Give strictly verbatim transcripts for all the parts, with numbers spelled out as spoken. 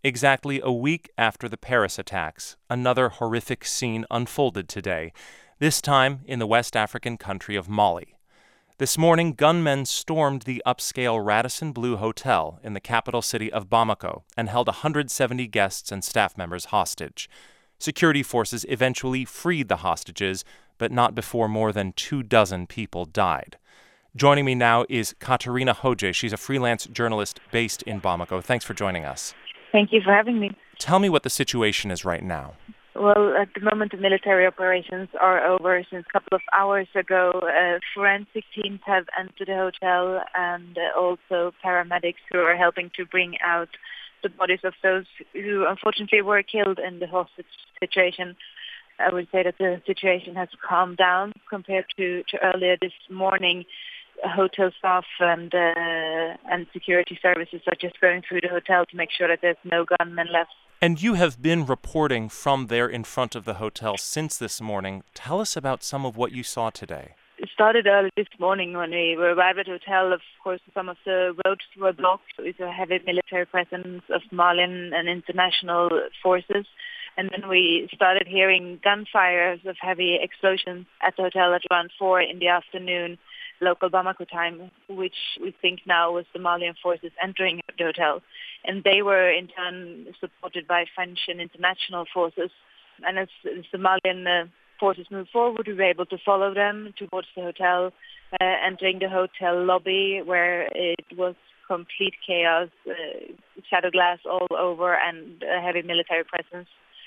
Exactly a week after the Paris attacks, another horrific scene unfolded today, this time in the West African country of Mali. This morning, gunmen stormed the upscale Radisson Blu Hotel in the capital city of Bamako and held one hundred seventy guests and staff members hostage. Security forces eventually freed the hostages, but not before more than two dozen people died. Joining me now is Katarina Hoje. She's a freelance journalist based in Bamako. Thanks for joining us. Thank you for having me. Tell me what the situation is right now. Well, at the moment, the military operations are over. Since a couple of hours ago, uh, forensic teams have entered the hotel, and uh, also paramedics who are helping to bring out the bodies of those who unfortunately were killed in the hostage situation. I would say that the situation has calmed down compared to, to earlier this morning. Hotel staff and uh, and security services are just going through the hotel to make sure that there's no gunmen left. And you have been reporting from there in front of the hotel since this morning. Tell us about some of what you saw today. It started early this morning when we arrived at the hotel. Of course, some of the roads were blocked with a heavy military presence of Malian and international forces. And then we started hearing gunfires of heavy explosions at the hotel at around four in the afternoon, local Bamako time, which we think now was the Malian forces entering the hotel. And they were in turn supported by French and international forces. And as, as the Malian uh, forces moved forward, we were able to follow them towards the hotel, uh, entering the hotel lobby where it was complete chaos, uh, shadow glass all over and a heavy military presence.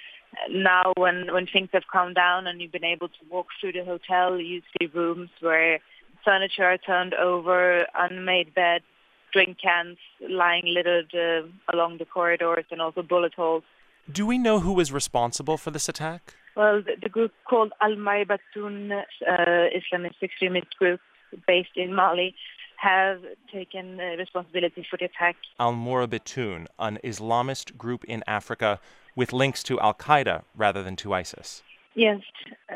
Now, when, when things have calmed down and you've been able to walk through the hotel, you see rooms where furniture are turned over, unmade beds, drink cans lying littered uh, along the corridors, and also bullet holes. Do we know who was responsible for this attack? Well, the, the group called Al-Maybatun, uh, Islamist extremist group based in Mali, have taken uh, responsibility for the attack. Al-Maybatun, an Islamist group in Africa with links to Al-Qaeda rather than to ISIS. Yes, uh,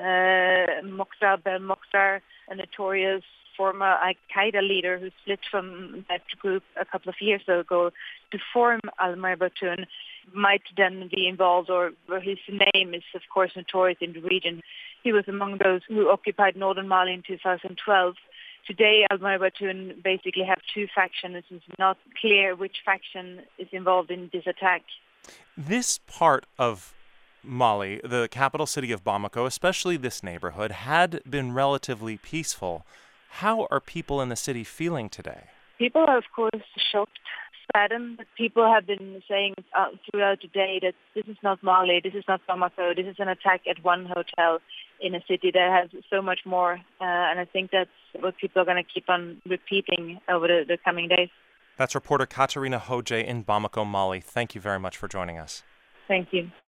Mokhtar Belmokhtar, a notorious former Al-Qaeda leader who split from that group a couple of years ago to form Al-Maybatun, might then be involved, or, or his name is, of course, notorious in the region. He was among those who occupied northern Mali in two thousand twelve. Today, Al-Maybatun basically have two factions. It's not clear which faction is involved in this attack. This part of Mali, the capital city of Bamako, especially this neighborhood, had been relatively peaceful. How are people in the city feeling today? People are, of course, shocked, saddened. But people have been saying uh, throughout the day that this is not Mali, this is not Bamako, this is an attack at one hotel in a city that has so much more. Uh, and I think that's what people are going to keep on repeating over the, the coming days. That's reporter Katarina Hoje in Bamako, Mali. Thank you very much for joining us. Thank you.